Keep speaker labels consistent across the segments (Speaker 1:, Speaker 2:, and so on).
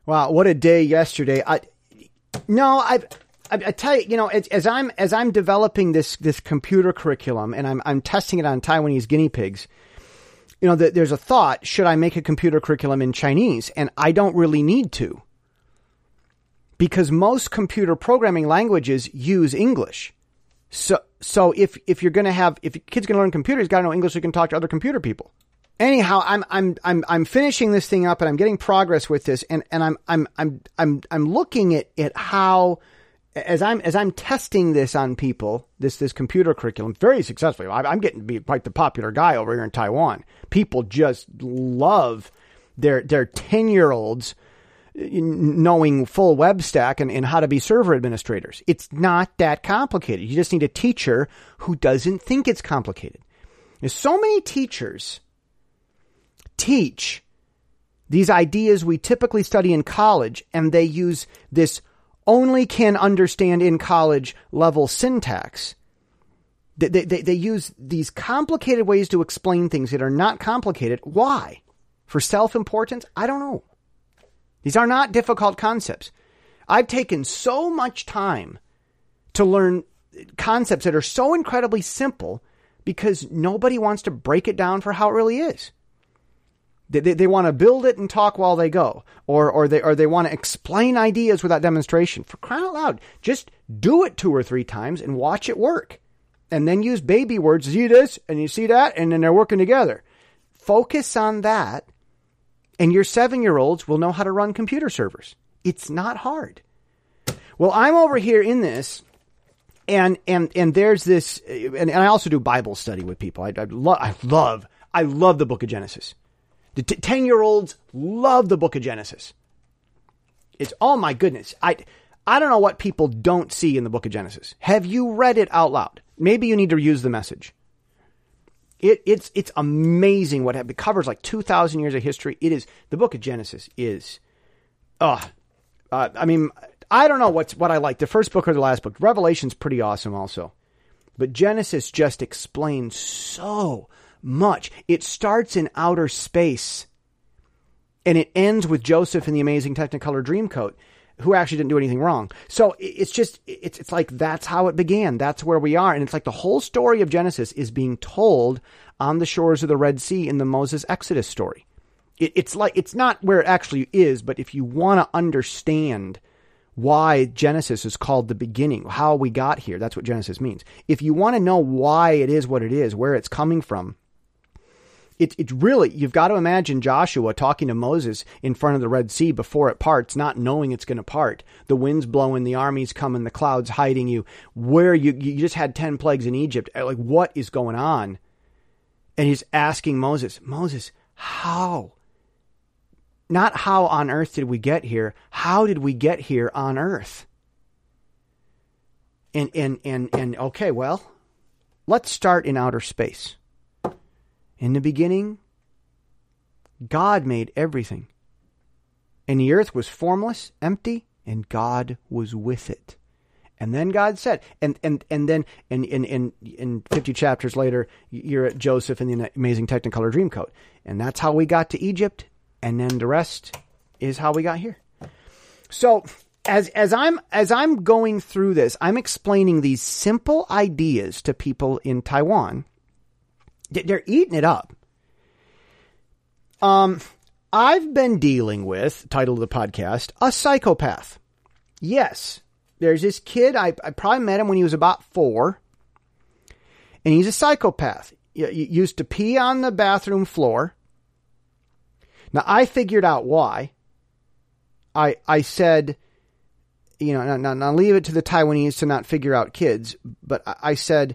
Speaker 1: Wow, what a day yesterday. I tell you, as I'm developing this computer curriculum and I'm testing it on Taiwanese guinea pigs, there's a thought, should I make a computer curriculum in Chinese? And I don't really need to. Because most computer programming languages use English. So if your kid's going to learn computers, got to know English so you can talk to other computer people. Anyhow, I'm finishing this thing up and I'm getting progress with this, and I'm looking at how, as I'm testing this on people, this computer curriculum very successfully. I'm getting to be quite the popular guy over here in Taiwan. People just love their 10-year-olds knowing full web stack and how to be server administrators. It's not that complicated. You just need a teacher who doesn't think it's complicated. There's so many teachers teach these ideas we typically study in college, and they use this only can understand in college level syntax. They use these complicated ways to explain things that are not complicated. Why? For self-importance? I don't know. These are not difficult concepts. I've taken so much time to learn concepts that are so incredibly simple because nobody wants to break it down for how it really is. They want to build it and talk while they go, or they want to explain ideas without demonstration. For crying out loud, just do it 2 or 3 times and watch it work. And then use baby words, see this and you see that, and then they're working together. Focus on that. And your 7-year-olds will know how to run computer servers. It's not hard. Well, I'm over here in this, and there's this, and I also do Bible study with people. I love the book of Genesis. The 10-year-olds love the book of Genesis. It's, oh my goodness. I don't know what people don't see in the book of Genesis. Have you read it out loud? Maybe you need to use the message. It's amazing what it covers, like 2,000 years of history. It is, the book of Genesis is, I don't know what I like, the first book or the last book. Revelation's pretty awesome also. But Genesis just explains so much. It starts in outer space and it ends with Joseph in the amazing Technicolor Dreamcoat, who actually didn't do anything wrong. So it's like that's how it began. That's where we are. And it's like the whole story of Genesis is being told on the shores of the Red Sea in the Moses Exodus story. It's like, it's not where it actually is, but if you want to understand why Genesis is called the beginning, how we got here, that's what Genesis means. If you want to know why it is what it is, where it's coming from, It's really, you've got to imagine Joshua talking to Moses in front of the Red Sea before it parts, not knowing it's going to part. The wind's blowing, the army's coming, the clouds hiding you. Where you just had 10 plagues in Egypt. Like, what is going on? And he's asking Moses, how? Not how on earth did we get here? How did we get here on earth? And okay, well, let's start in outer space. In the beginning, God made everything. And the earth was formless, empty, and God was with it. And then God said, and then in 50 chapters later, you're at Joseph in the amazing Technicolor Dreamcoat. And that's how we got to Egypt. And then the rest is how we got here. So as I'm going through this, I'm explaining these simple ideas to people in Taiwan. They're eating it up. I've been dealing with, title of the podcast, a psychopath. Yes, there's this kid. I probably met him when he was about 4. And he's a psychopath. He used to pee on the bathroom floor. Now, I figured out why. I said, now leave it to the Taiwanese to not figure out kids. But I said,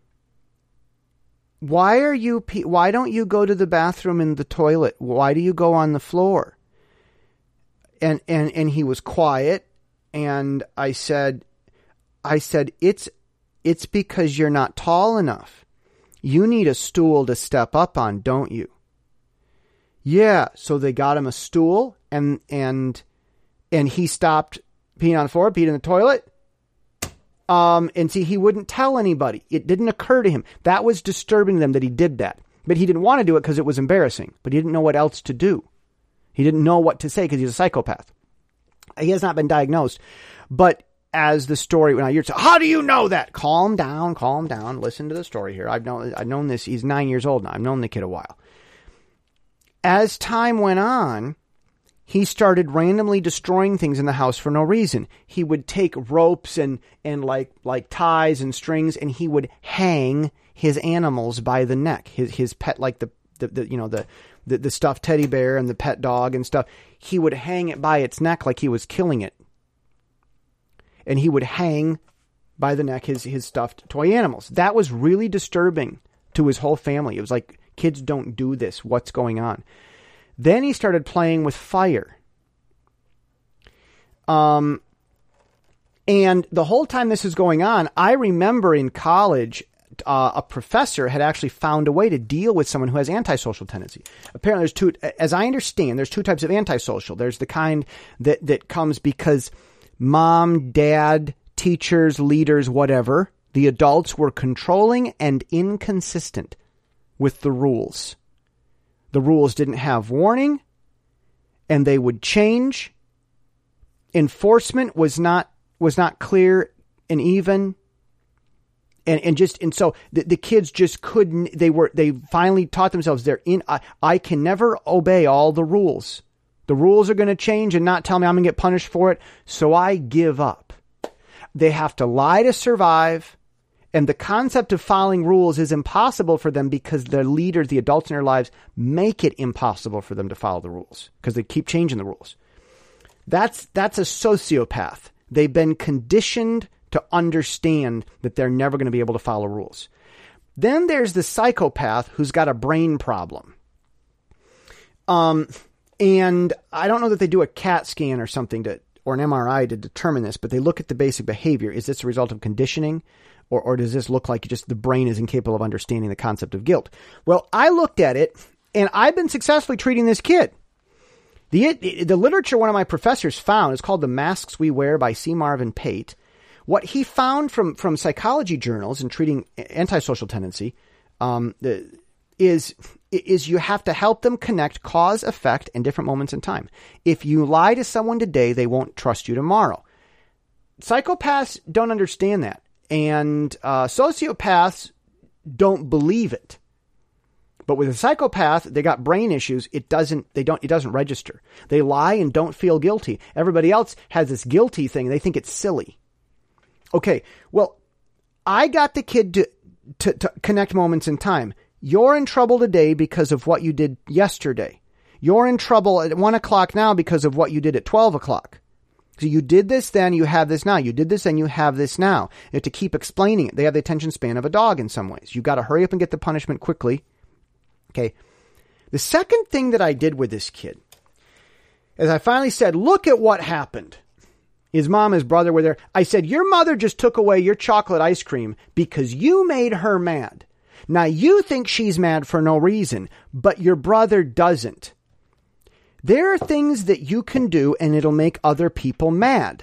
Speaker 1: why don't you go to the bathroom in the toilet? Why do you go on the floor? And he was quiet. And I said, it's because you're not tall enough. You need a stool to step up on, don't you? Yeah. So they got him a stool and he stopped peeing on the floor, peed in the toilet. And see, he wouldn't tell anybody. It didn't occur to him. That was disturbing them that he did that. But he didn't want to do it because it was embarrassing. But he didn't know what else to do. He didn't know what to say because he's a psychopath. He has not been diagnosed. But as the story, now you're saying, how do you know that? Calm down. Listen to the story here. I've known this. He's 9 years old now. I've known the kid a while. As time went on, he started randomly destroying things in the house for no reason. He would take ropes and like ties and strings, and he would hang his animals by the neck. His pet, like the stuffed teddy bear and the pet dog and stuff. He would hang it by its neck like he was killing it. And he would hang by the neck his stuffed toy animals. That was really disturbing to his whole family. It was like, kids don't do this. What's going on? Then he started playing with fire. And the whole time this is going on, I remember in college, a professor had actually found a way to deal with someone who has antisocial tendency. Apparently there's two, as I understand, there's two types of antisocial. There's the kind that comes because mom, dad, teachers, leaders, whatever, the adults were controlling and inconsistent with the rules. The rules didn't have warning, and they would change. Enforcement was not clear and even. And so the kids just couldn't, they finally taught themselves I can never obey all the rules. The rules are going to change and not tell me I'm going to get punished for it. So I give up. They have to lie to survive. And the concept of following rules is impossible for them because their leaders, the adults in their lives, make it impossible for them to follow the rules because they keep changing the rules. That's a sociopath. They've been conditioned to understand that they're never going to be able to follow rules. Then there's the psychopath who's got a brain problem. And I don't know that they do a CAT scan or something or an MRI to determine this, but they look at the basic behavior. Is this a result of conditioning? Or does this look like just the brain is incapable of understanding the concept of guilt? Well, I looked at it, and I've been successfully treating this kid. The literature one of my professors found is called The Masks We Wear by C. Marvin Pate. What he found from psychology journals in treating antisocial tendency is you have to help them connect cause, effect, and different moments in time. If you lie to someone today, they won't trust you tomorrow. Psychopaths don't understand that. And sociopaths don't believe it. But with a psychopath, they got brain issues. It doesn't register. They lie and don't feel guilty. Everybody else has this guilty thing. They think it's silly. Okay, well, I got the kid to connect moments in time. You're in trouble today because of what you did yesterday. You're in trouble at 1 o'clock now because of what you did at 12 o'clock. So you did this then, you have this now. You did this and you have this now. You have to keep explaining it. They have the attention span of a dog in some ways. You got to hurry up and get the punishment quickly. Okay. The second thing that I did with this kid is I finally said, look at what happened. His mom, his brother were there. I said, your mother just took away your chocolate ice cream because you made her mad. Now you think she's mad for no reason, but your brother doesn't. There are things that you can do and it'll make other people mad.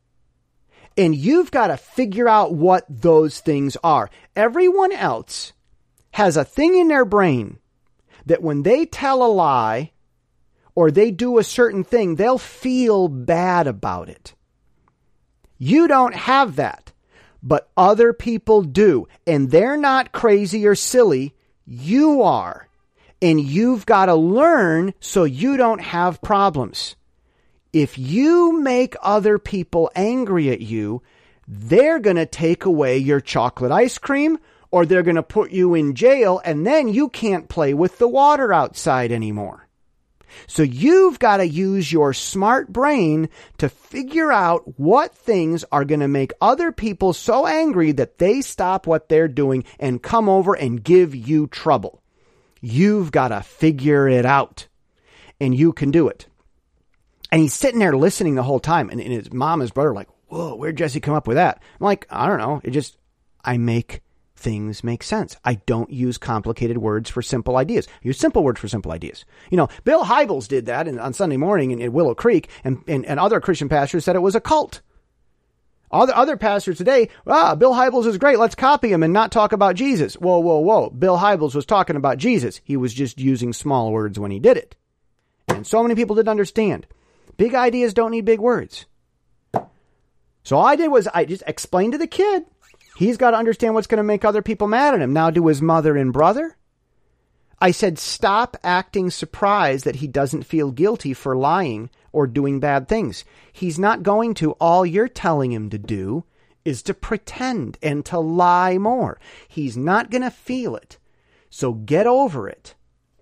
Speaker 1: And you've got to figure out what those things are. Everyone else has a thing in their brain that when they tell a lie or they do a certain thing, they'll feel bad about it. You don't have that, but other people do. And they're not crazy or silly. You are. And you've got to learn so you don't have problems. If you make other people angry at you, they're going to take away your chocolate ice cream or they're going to put you in jail and then you can't play with the water outside anymore. So you've got to use your smart brain to figure out what things are going to make other people so angry that they stop what they're doing and come over and give you trouble. You've got to figure it out, and you can do it. And he's sitting there listening the whole time, and his mom and his brother are like, whoa, where'd Jesse come up with that? I'm like, I don't know. I make things make sense. I don't use complicated words for simple ideas. I use simple words for simple ideas. You know, Bill Hybels did that on Sunday morning in Willow Creek, and other Christian pastors said it was a cult. Other pastors today, Bill Hybels is great. Let's copy him and not talk about Jesus. Whoa. Bill Hybels was talking about Jesus. He was just using small words when he did it. And so many people didn't understand. Big ideas don't need big words. So all I did was I just explained to the kid, he's got to understand what's going to make other people mad at him. Now to his mother and brother, I said, stop acting surprised that he doesn't feel guilty for lying or doing bad things. He's not going to. All you're telling him to do is to pretend and to lie more. He's not going to feel it. So get over it.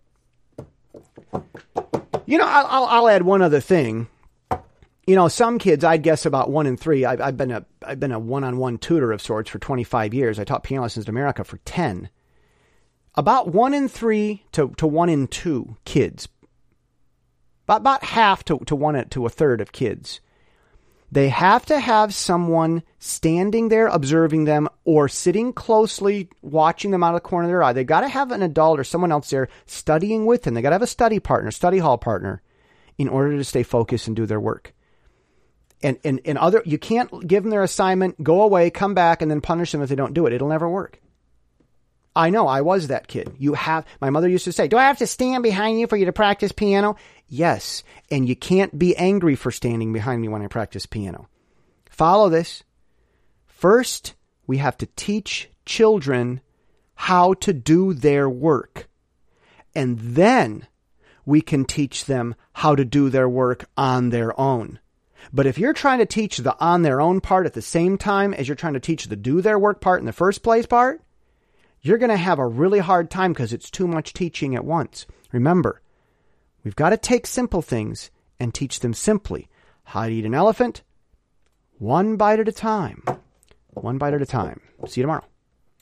Speaker 1: You know, I'll add one other thing. You know, some kids, I'd guess about 1 in 3. I've been a one-on-one tutor of sorts for 25 years. I taught piano lessons in America for 10. About 1 in 3 to 1 in 2 kids, about half to 1 to a third of kids, they have to have someone standing there observing them or sitting closely watching them out of the corner of their eye. They got to have an adult or someone else there studying with them. They got to have a study partner, study hall partner, in order to stay focused and do their work. And you can't give them their assignment, go away, come back, and then punish them if they don't do it. It'll never work. I know, I was that kid. My mother used to say, do I have to stand behind you for you to practice piano? Yes. And you can't be angry for standing behind me when I practice piano. Follow this. First, we have to teach children how to do their work. And then we can teach them how to do their work on their own. But if you're trying to teach the on their own part at the same time as you're trying to teach the do their work part in the first place part, you're going to have a really hard time because it's too much teaching at once. Remember, we've got to take simple things and teach them simply. How to eat an elephant, one bite at a time. One bite at a time. See you tomorrow.